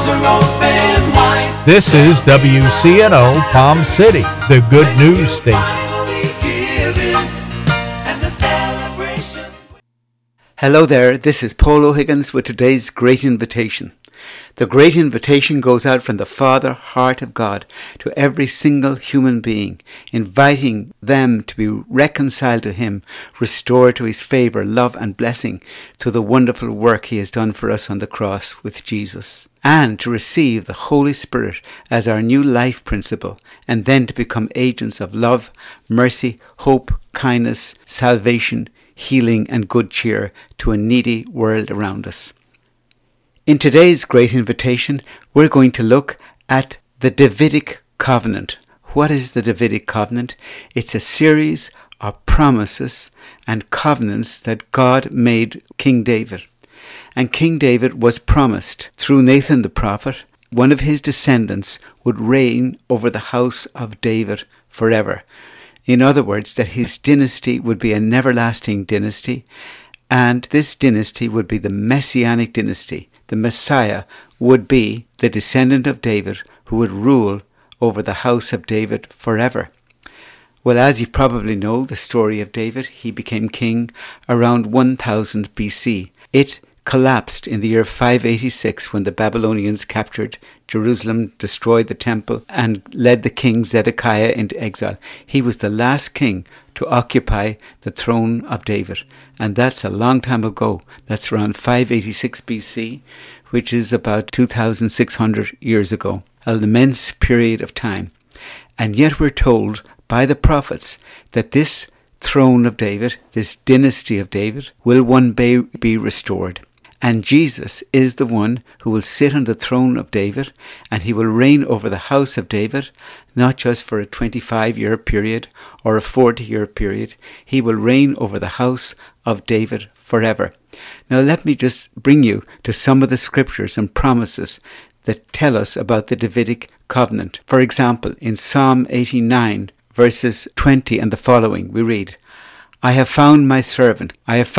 arms are open wide. This is WCNO Palm City, the good news station. Finally giving, and the celebration. Hello there, this is Paul O'Higgins with today's Great Invitation. The Great Invitation goes out from the Father heart of God to every single human being, inviting them to be reconciled to Him, restored to His favour, love and blessing through the wonderful work He has done for us on the cross with Jesus, and to receive the Holy Spirit as our new life principle, and then to become agents of love, mercy, hope, kindness, salvation, healing and good cheer to a needy world around us. In today's Great Invitation, we're going to look at the Davidic Covenant. What is the Davidic Covenant? It's a series of promises and covenants that God made King David. And King David was promised through Nathan the prophet, one of his descendants would reign over the house of David forever. In other words, that his dynasty would be an everlasting dynasty, and this dynasty would be the Messianic dynasty. The Messiah would be the descendant of David who would rule over the house of David forever. Well, as you probably know the story of David, he became king around 1000 BC. It collapsed in the year 586 when the Babylonians captured Jerusalem, destroyed the temple, and led the king Zedekiah into exile. He was the last king to occupy the throne of David. And that's a long time ago. That's around 586 BC, which is about 2,600 years ago. An immense period of time. And yet we're told by the prophets that this throne of David, this dynasty of David, will one day be restored. And Jesus is the one who will sit on the throne of David, and he will reign over the house of David, not just for a 25-year period or a 40-year period. He will reign over the house of David forever. Now let me just bring you to some of the scriptures and promises that tell us about the Davidic covenant. For example, in Psalm 89, verses 20 and the following, we read, I have found my servant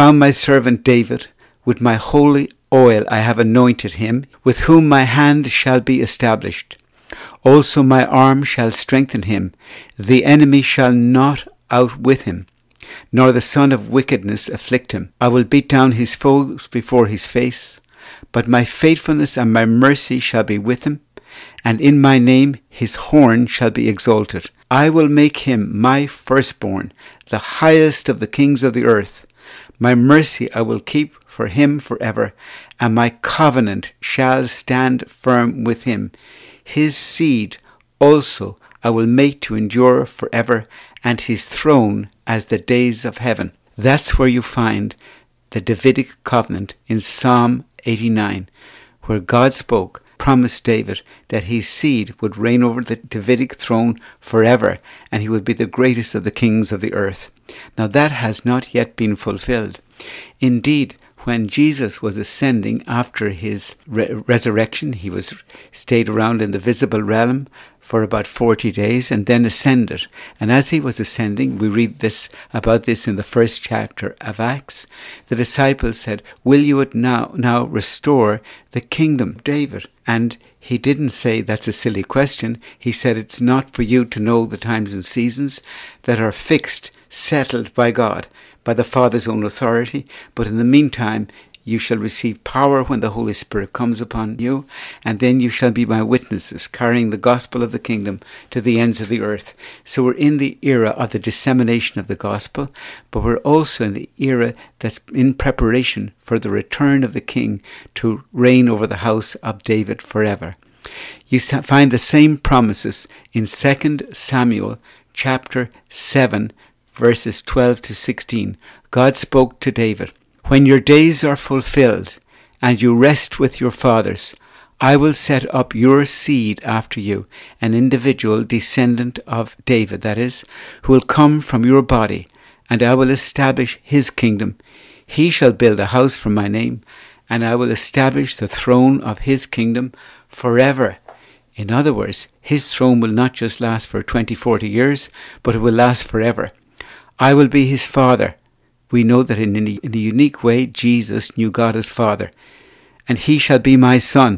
David. With my holy oil I have anointed him, with whom my hand shall be established. Also my arm shall strengthen him. The enemy shall not outwit him, nor the son of wickedness afflict him. I will beat down his foes before his face, but my faithfulness and my mercy shall be with him, and in my name his horn shall be exalted. I will make him my firstborn, the highest of the kings of the earth. My mercy I will keep for him forever, and my covenant shall stand firm with him. His seed also I will make to endure forever, and his throne as the days of heaven. That's where you find the Davidic covenant in Psalm 89, where God promised David that his seed would reign over the Davidic throne forever, and he would be the greatest of the kings of the earth. Now that has not yet been fulfilled. Indeed, when Jesus was ascending after his resurrection, he stayed around in the visible realm for about 40 days and then ascended. And as he was ascending, we read about this in the first chapter of Acts. The disciples said, will you now restore the kingdom of David? And he didn't say that's a silly question. He said it's not for you to know the times and seasons that are fixed, settled by God, by the Father's own authority, but in the meantime you shall receive power when the Holy Spirit comes upon you, and then you shall be my witnesses, carrying the gospel of the kingdom to the ends of the earth. So we're in the era of the dissemination of the gospel, but we're also in the era that's in preparation for the return of the King to reign over the house of David forever. You find the same promises in 2 Samuel chapter 7, verses 12 to 16. God spoke to David, when your days are fulfilled and you rest with your fathers, I will set up your seed after you, an individual descendant of David, that is, who will come from your body, and I will establish his kingdom. He shall build a house for my name, and I will establish the throne of his kingdom forever. In other words, his throne will not just last for 20-40 years, but it will last forever. I will be his father. We know that in a unique way, Jesus knew God as Father. And he shall be my son.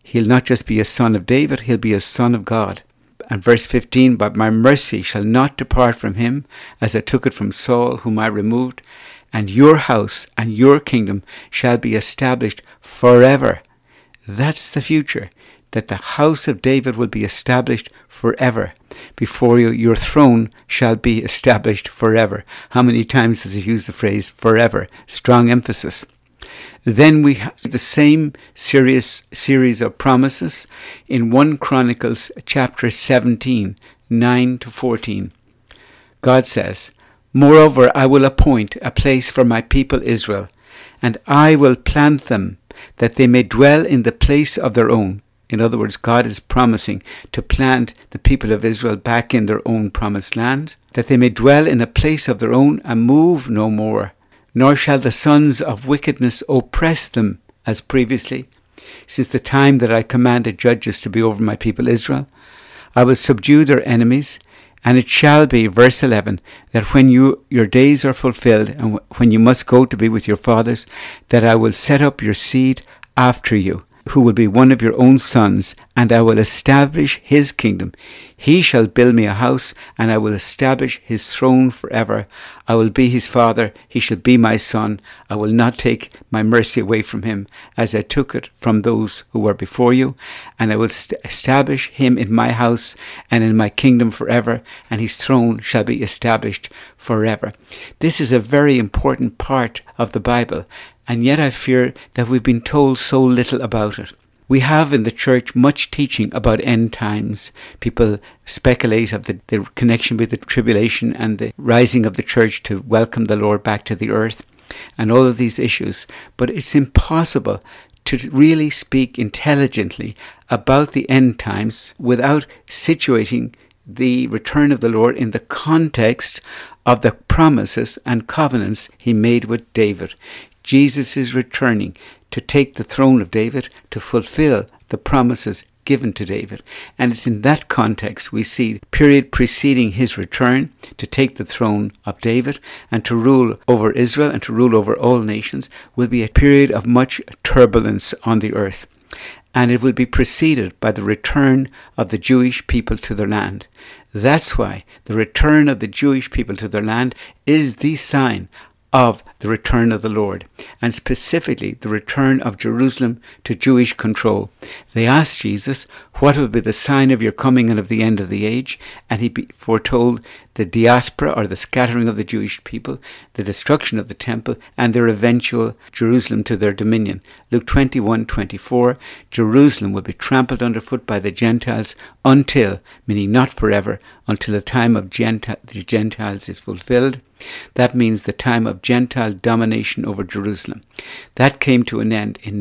He'll not just be a son of David, he'll be a son of God. And verse 15, but my mercy shall not depart from him, as I took it from Saul, whom I removed, and your house and your kingdom shall be established forever. That's the future, that the house of David will be established forever. Before you, your throne shall be established forever. How many times does he use the phrase forever? Strong emphasis. Then we have the same series of promises in 1 Chronicles chapter 17, 9 to 14. God says, moreover, I will appoint a place for my people Israel, and I will plant them, that they may dwell in the place of their own. In other words, God is promising to plant the people of Israel back in their own promised land, that they may dwell in a place of their own and move no more. Nor shall the sons of wickedness oppress them as previously, since the time that I commanded judges to be over my people Israel. I will subdue their enemies, and it shall be, verse 11, that when your days are fulfilled, and when you must go to be with your fathers, that I will set up your seed after you, who will be one of your own sons, and I will establish his kingdom. He shall build me a house, and I will establish his throne forever. I will be his father, he shall be my son. I will not take my mercy away from him, as I took it from those who were before you. And I will establish him in my house and in my kingdom forever, and his throne shall be established forever. This is a very important part of the Bible, and yet I fear that we've been told so little about it. We have in the church much teaching about end times. People speculate of the connection with the tribulation and the rising of the church to welcome the Lord back to the earth and all of these issues. But it's impossible to really speak intelligently about the end times without situating the return of the Lord in the context of the promises and covenants he made with David. Jesus is returning to take the throne of David, to fulfill the promises given to David. And it's in that context we see the period preceding his return to take the throne of David and to rule over Israel and to rule over all nations will be a period of much turbulence on the earth. And it will be preceded by the return of the Jewish people to their land. That's why the return of the Jewish people to their land is the sign of the return of the Lord, and specifically the return of Jerusalem to Jewish control. They asked Jesus, what will be the sign of your coming and of the end of the age? And he foretold the diaspora, or the scattering of the Jewish people, the destruction of the temple, and their eventual Jerusalem to their dominion. Luke 21:24, Jerusalem will be trampled underfoot by the Gentiles until, meaning not forever, until the time of the Gentiles is fulfilled. That means the time of Gentile domination over Jerusalem. That came to an end in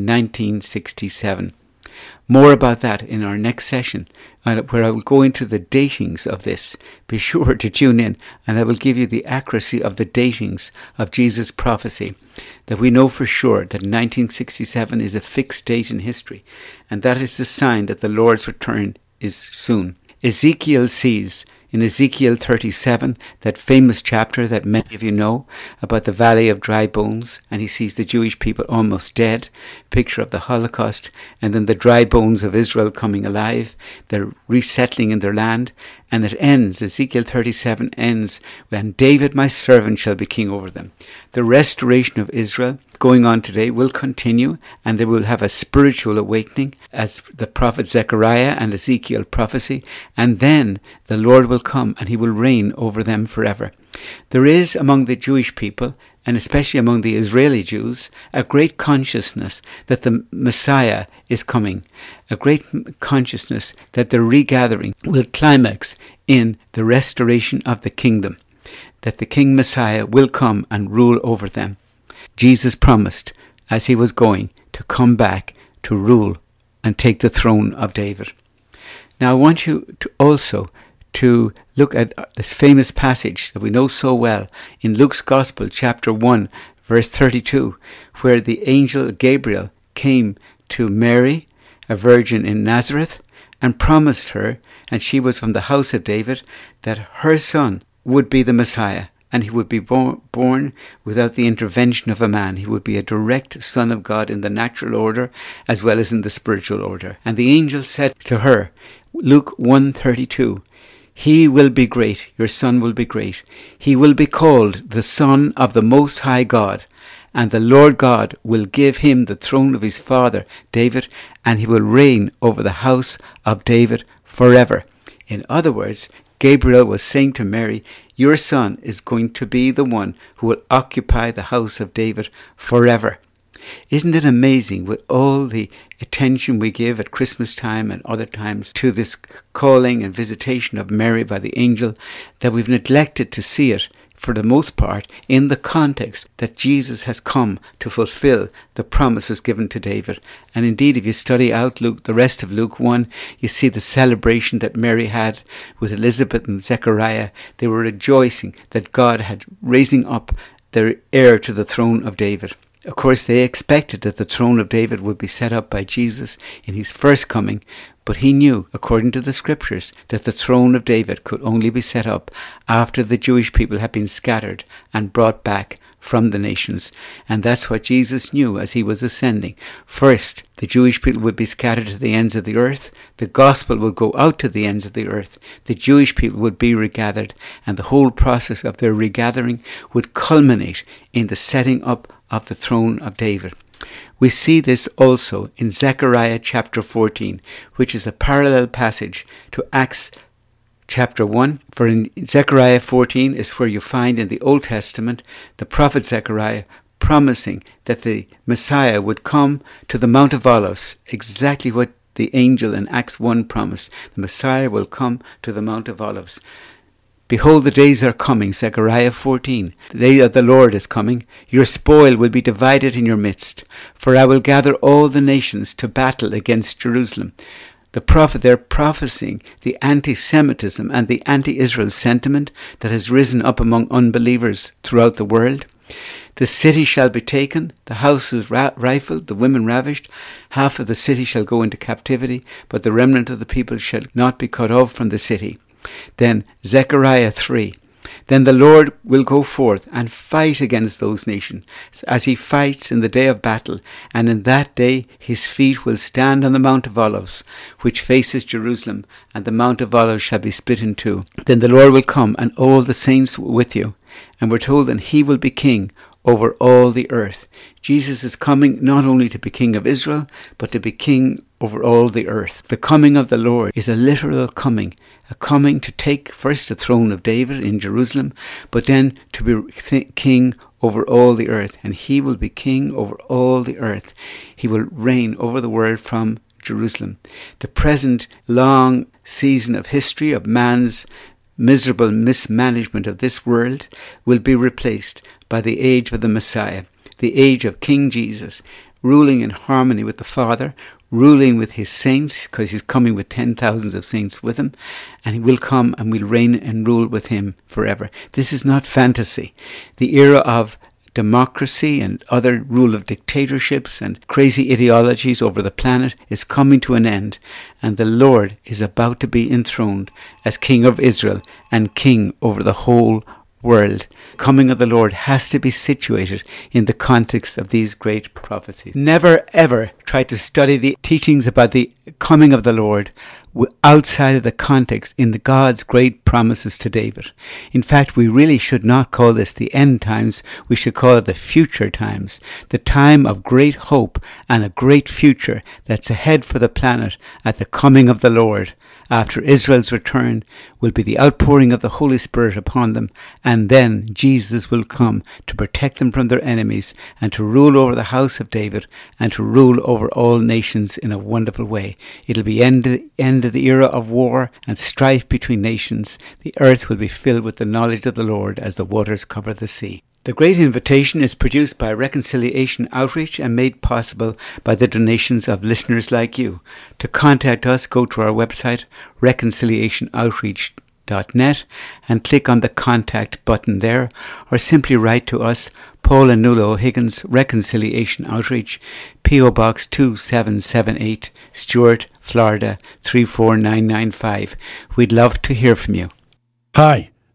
1967. More about that in our next session, where I will go into the datings of this. Be sure to tune in, and I will give you the accuracy of the datings of Jesus' prophecy, that we know for sure that 1967 is a fixed date in history, and that is the sign that the Lord's return is soon. Ezekiel sees in Ezekiel 37, that famous chapter that many of you know about the valley of dry bones, and he sees the Jewish people almost dead, picture of the Holocaust, and then the dry bones of Israel coming alive, they're resettling in their land, and it ends, Ezekiel 37 ends, when David my servant shall be king over them. The restoration of Israel going on today will continue, and they will have a spiritual awakening as the prophet Zechariah and Ezekiel prophecy, and then the Lord will come and he will reign over them forever. There is among the Jewish people, and especially among the Israeli Jews, a great consciousness that the Messiah is coming, a great consciousness that the regathering will climax in the restoration of the kingdom, that the King Messiah will come and rule over them. Jesus promised, as he was going, to come back to rule and take the throne of David. Now I want you to also to look at this famous passage that we know so well in Luke's Gospel, chapter 1, verse 32, where the angel Gabriel came to Mary, a virgin in Nazareth, and promised her, and she was from the house of David, that her son would be the Messiah, and he would be born without the intervention of a man. He would be a direct son of God in the natural order as well as in the spiritual order. And the angel said to her, Luke 1:32, he will be great, your son will be great. He will be called the Son of the Most High God, and the Lord God will give him the throne of his father David, and he will reign over the house of David forever. In other words, Gabriel was saying to Mary, your son is going to be the one who will occupy the house of David forever. Isn't it amazing, with all the attention we give at Christmas time and other times to this calling and visitation of Mary by the angel, that we've neglected to see it, for the most part, in the context that Jesus has come to fulfill the promises given to David. And indeed, if you study out the rest of Luke 1, you see the celebration that Mary had with Elizabeth and Zechariah. They were rejoicing that God had raising up their heir to the throne of David. Of course, they expected that the throne of David would be set up by Jesus in his first coming, but he knew, according to the scriptures, that the throne of David could only be set up after the Jewish people had been scattered and brought back from the nations. And that's what Jesus knew as he was ascending. First, the Jewish people would be scattered to the ends of the earth. The gospel would go out to the ends of the earth. The Jewish people would be regathered, and the whole process of their regathering would culminate in the setting up of the throne of David. We see this also in Zechariah chapter 14, which is a parallel passage to Acts chapter 1. For in Zechariah 14 is where you find in the Old Testament the prophet Zechariah promising that the Messiah would come to the Mount of Olives, exactly what the angel in Acts 1 promised. The Messiah will come to the Mount of Olives. Behold, the days are coming, Zechariah 14. The day of the Lord is coming. Your spoil will be divided in your midst. For I will gather all the nations to battle against Jerusalem. The prophet, they're prophesying the anti-Semitism and the anti-Israel sentiment that has risen up among unbelievers throughout the world. The city shall be taken, the houses rifled, the women ravished. Half of the city shall go into captivity, but the remnant of the people shall not be cut off from the city. Then Zechariah 3. Then the Lord will go forth and fight against those nations, as he fights in the day of battle. And in that day his feet will stand on the Mount of Olives, which faces Jerusalem, and the Mount of Olives shall be split in two. Then the Lord will come, and all the saints with you. And we're told that he will be king over all the earth. Jesus is coming not only to be king of Israel, but to be king over all the earth. The coming of the Lord is a literal coming. A coming to take first the throne of David in Jerusalem, but then to be king over all the earth. And he will be king over all the earth. He will reign over the world from Jerusalem. The present long season of history of man's miserable mismanagement of this world will be replaced by the age of the Messiah, the age of King Jesus, ruling in harmony with the Father, ruling with his saints, because he's coming with 10,000s of saints with him, and he will come and will reign and rule with him forever. This is not fantasy. The era of democracy and other rule of dictatorships and crazy ideologies over the planet is coming to an end, and the Lord is about to be enthroned as King of Israel and King over the whole world. The coming of the Lord has to be situated in the context of these great prophecies. Never ever try to study the teachings about the coming of the Lord outside of the context in the God's great promises to David. In fact, we really should not call this the end times. We should call it the future times, the time of great hope and a great future that's ahead for the planet at the coming of the Lord. After Israel's return will be the outpouring of the Holy Spirit upon them, and then Jesus will come to protect them from their enemies and to rule over the house of David and to rule over all nations in a wonderful way. It'll be end of the era of war and strife between nations. The earth will be filled with the knowledge of the Lord as the waters cover the sea. The Great Invitation is produced by Reconciliation Outreach and made possible by the donations of listeners like you. To contact us, go to our website, reconciliationoutreach.net, and click on the contact button there, or simply write to us, Paul and Nuala O'Higgins, Reconciliation Outreach, P.O. Box 2778, Stuart, Florida 34995. We'd love to hear from you. Hi,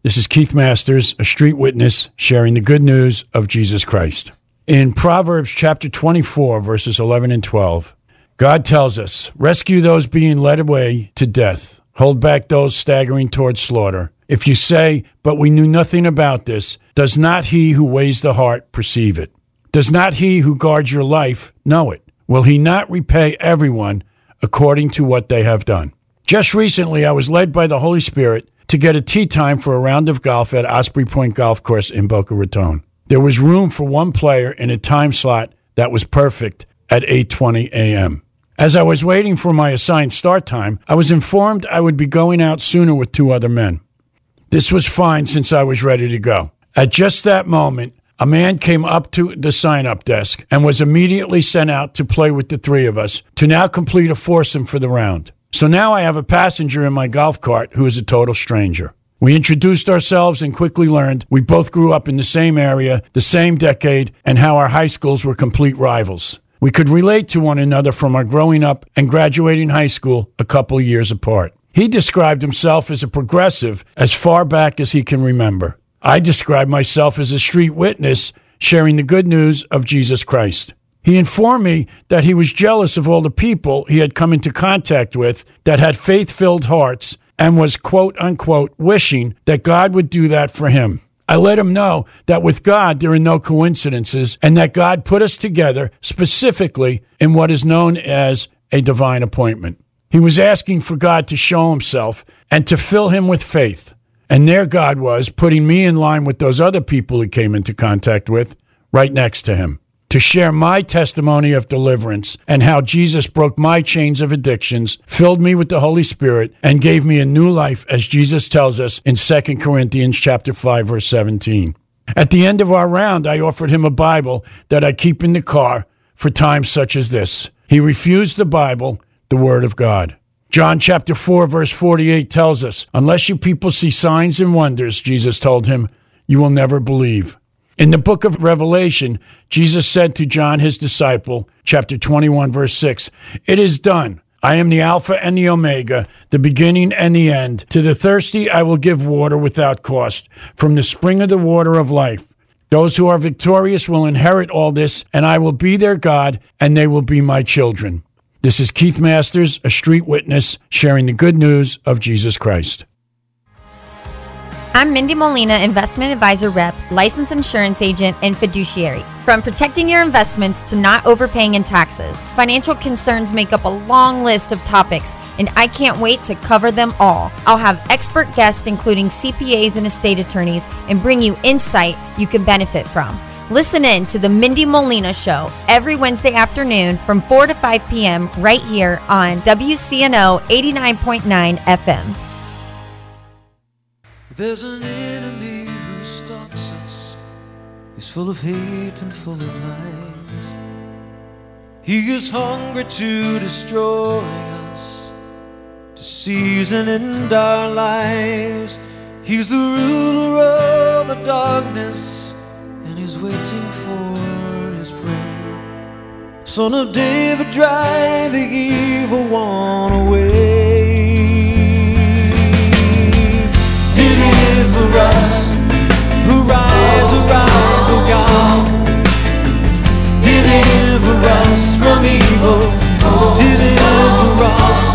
This is Keith Masters, a street witness, sharing the good news of Jesus Christ. In Proverbs chapter 24, verses 11 and 12, God tells us, rescue those being led away to death. Hold back those staggering towards slaughter. If you say, but we knew nothing about this, does not he who weighs the heart perceive it? Does not he who guards your life know it? Will he not repay everyone according to what they have done? Just recently, I was led by the Holy Spirit to get a tee time for a round of golf at Osprey Point Golf Course in Boca Raton. There was room for one player in a time slot that was perfect at 8:20 a.m. As I was waiting for my assigned start time, I was informed I would be going out sooner with two other men. This was fine since I was ready to go. At just that moment, a man came up to the sign-up desk and was immediately sent out to play with the three of us to now complete a foursome for the round. So now I have a passenger in my golf cart who is a total stranger. We introduced ourselves and quickly learned we both grew up in the same area, the same decade, and how our high schools were complete rivals. We could relate to one another from our growing up and graduating high school a couple years apart. He described himself as a progressive as far back as he can remember. I described myself as a street witness sharing the good news of Jesus Christ. He informed me that he was jealous of all the people he had come into contact with that had faith-filled hearts and was, quote unquote, wishing that God would do that for him. I let him know that with God there are no coincidences and that God put us together specifically in what is known as a divine appointment. He was asking for God to show himself and to fill him with faith. And there God was, putting me in line with those other people he came into contact with, right next to him, to share my testimony of deliverance and how Jesus broke my chains of addictions, filled me with the Holy Spirit, and gave me a new life, as Jesus tells us in 2 Corinthians chapter 5, verse 17. At the end of our round, I offered him a Bible that I keep in the car for times such as this. He refused the Bible, the Word of God. John chapter 4, verse 48 tells us, unless you people see signs and wonders, Jesus told him, you will never believe. In the book of Revelation, Jesus said to John, his disciple, chapter 21, verse 6, it is done. I am the Alpha and the Omega, the beginning and the end. To the thirsty I will give water without cost, from the spring of the water of life. Those who are victorious will inherit all this, and I will be their God, and they will be my children. This is Keith Masters, a street witness, sharing the good news of Jesus Christ. I'm Mindy Molina, investment advisor rep, licensed insurance agent, and fiduciary. From protecting your investments to not overpaying in taxes, financial concerns make up a long list of topics, and I can't wait to cover them all. I'll have expert guests, including CPAs and estate attorneys, and bring you insight you can benefit from. Listen in to the Mindy Molina Show every Wednesday afternoon from 4 to 5 p.m. right here on WCNO 89.9 FM. There's an enemy who stalks us. He's full of hate and full of lies. He is hungry to destroy us, to season end our lives. He's the ruler of the darkness, and he's waiting for his prey. Son of David, drive the evil one away. Deliver us, arise, arise, O God. Deliver us from evil, deliver us,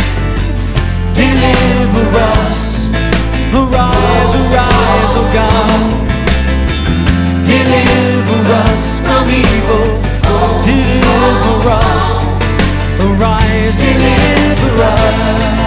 deliver us. Arise, arise, O God. Deliver us from evil, deliver us. Arise, deliver us.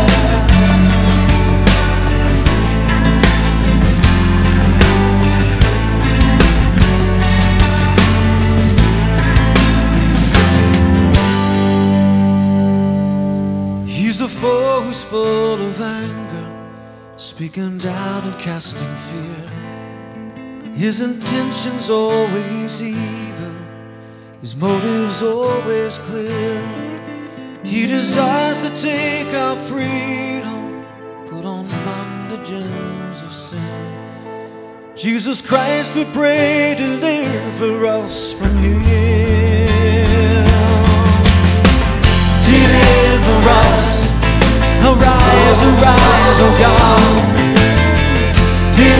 He's the foe who's full of anger, speaking doubt and casting fear. His intentions always evil, his motives always clear. He desires to take our freedom, put on bondages of sin. Jesus Christ, we pray, deliver us from here. Deliver us, arise, arise, O God.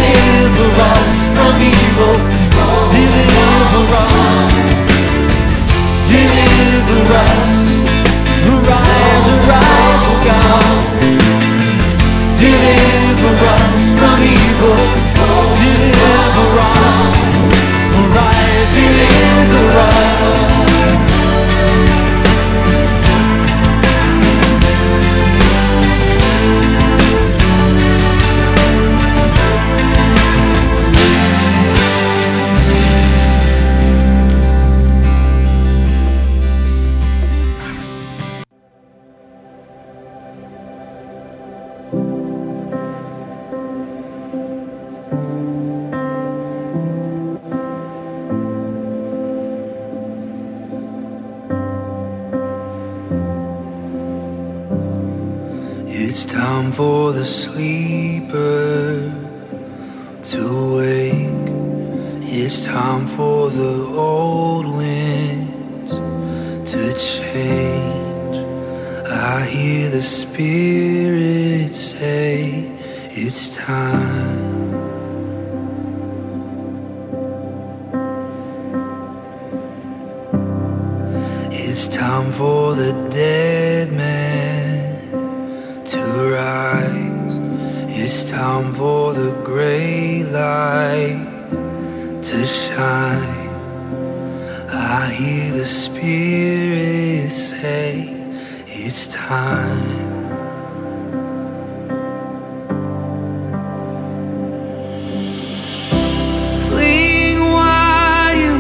It's time for the sleeper to wake. It's time for the old winds to change. I hear the Spirit say it's time. It's time for the dead man to rise. It's time for the gray light to shine. I hear the Spirit say it's time. Fling wide you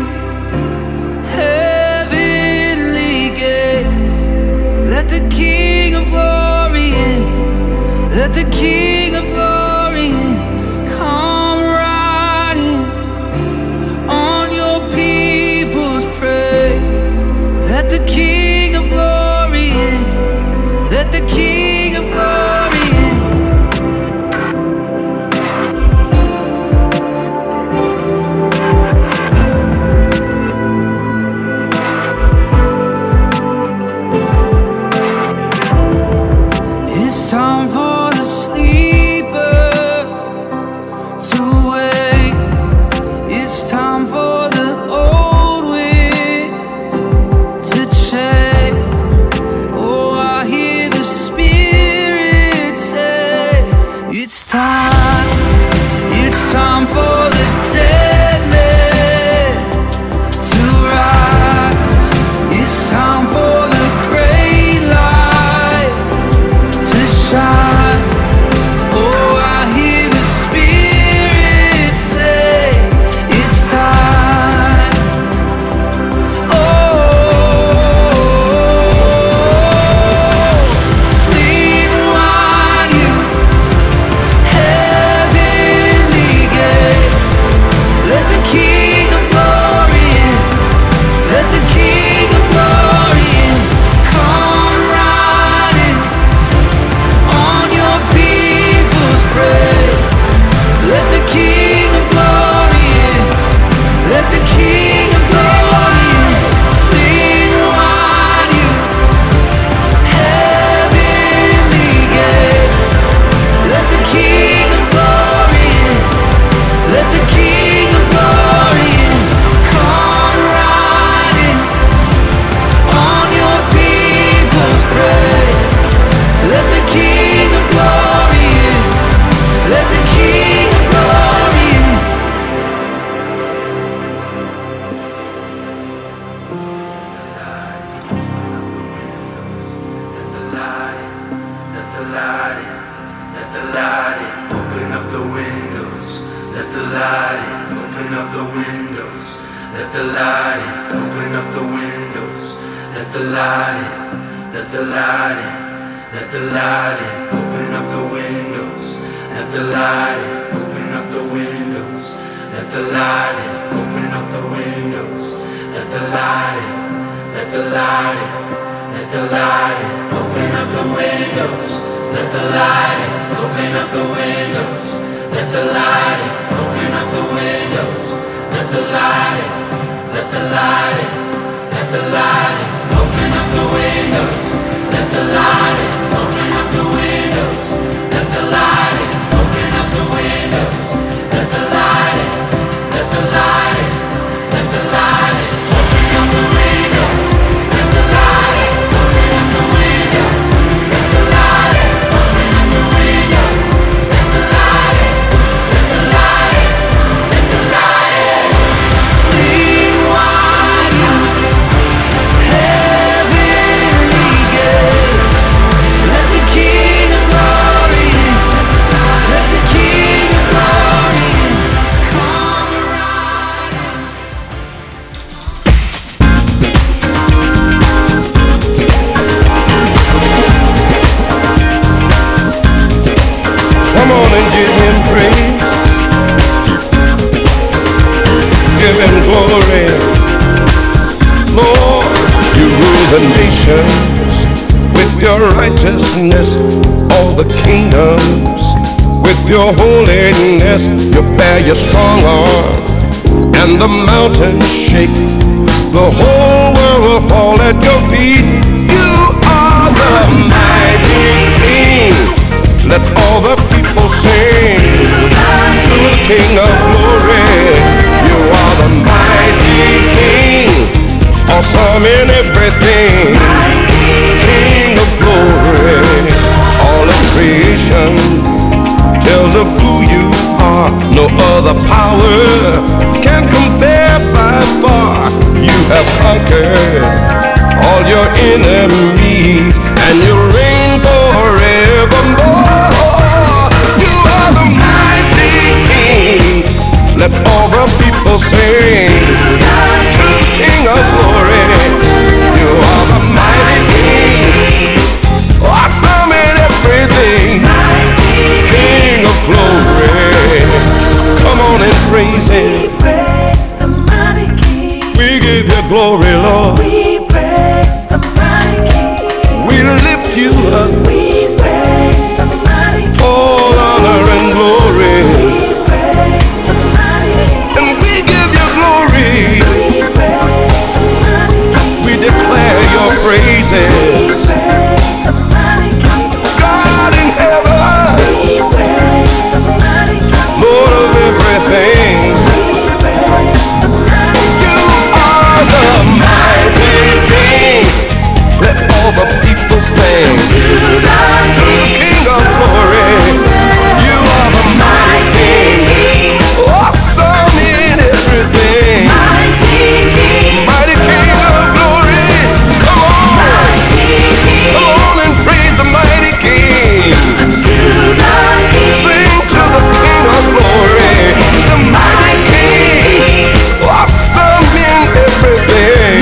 heavenly gates. Let the King of Glory in. Let the King of Glory in. Come riding on your people's praise. Let the King of Glory in. Let the King of Glory in. It's time for the sleeper to wake. It's time for the old winds to change. Oh, I hear the Spirit say it's time. It's time for the dead man to rise. It's time for the gray light to shine. Oh, I hear the Spirit say it's time. Oh, fling wide you heavenly gates. Let the King of Glory in. Let the King of Glory in. Come riding on your people's praise. Let the King of Glory in. Let the King of Glory in. Fling wide you heavenly gates. Let the King of Glory in. Let the King of Glory in. Come riding on your people's praise. Let the King of Glory in. Let the King of Glory in. Let the light in. Let the light in. Open up the windows. Let the light in. Open up the windows. Let the light in. Open up the windows. Let the light in. Let the light in. Let the light in. Open up the windows. Let the light in. Open up the windows. Let the light in. Open up the windows. Let the light in. Let the light in. Let the light in. Open up the windows. Let the light in. Open up the windows. Let the light in. Open up the windows. Let the light in. Let the light in. Let the light in. Open up the windows. Let the light in. Open up the windows. Let the light in. Open up the windows. Let the light in. Let the light in. Let the light in. Open up the windows. Let the light in. Open up the windows. Let the light in. Open up the windows. Let possess all the kingdoms. With your holiness, you bear your strong arm, and the mountains shake. The whole world will fall at your feet. You are the mighty King. Let all the people sing to the King of glory. You are the mighty King, awesome in everything. King of glory, all of creation tells of who you are. No other power can compare by far. You have conquered all your enemies, and you reign forevermore. You are the mighty King. Let all the people sing to the King of glory. You are the mighty King, awesome in everything. King of glory, come on and praise Him. We praise the mighty King. We give you glory, Lord. We praise the mighty King. We lift you up. We praise the mighty King. All honor and glory. We praise the mighty King. And we give you glory. We praise the mighty King. We declare your We praises. praise the mighty King. God in heaven, We praise the mighty King. Lord of everything. We praise the mighty King. You are the mighty King. Let all the people sing to the King of glory. You are the mighty King, awesome in everything. Mighty King of glory. Come on, come on and praise the mighty King. Sing to the King of glory, the mighty King, awesome in everything.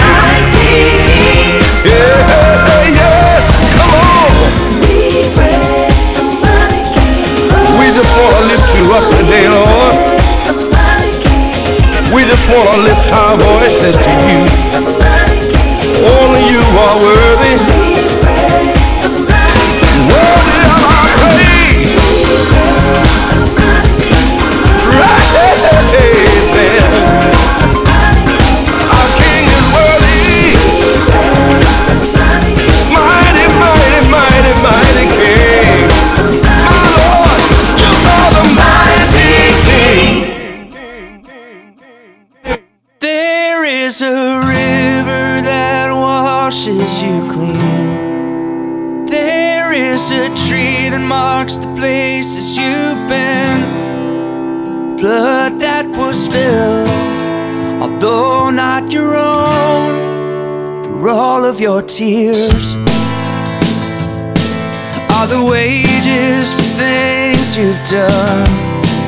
Yeah, yeah, come on. We praise the mighty King. We just want to lift you up today, Lord. Praise the mighty King. We just want to lift our voices to you. Praise the mighty King. Only you are worthy, We praise the mighty King. worthy of our praise. Praise the mighty King. Praise Him. Praise the mighty King. Our King is worthy. Praise the mighty King. Mighty, mighty, mighty, mighty King. My Lord, you are the mighty King. There is a river that washes you clean. There is a tree that marks the places you've been. Blood that was spilled, although not your own, for all of your tears are the wages for things you've done.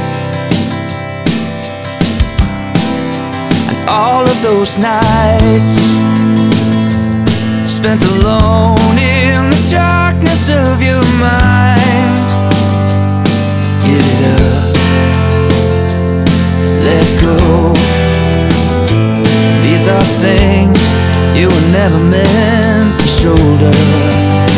All of those nights spent alone in the darkness of your mind. Give it up, let go. These are things you were never meant to shoulder.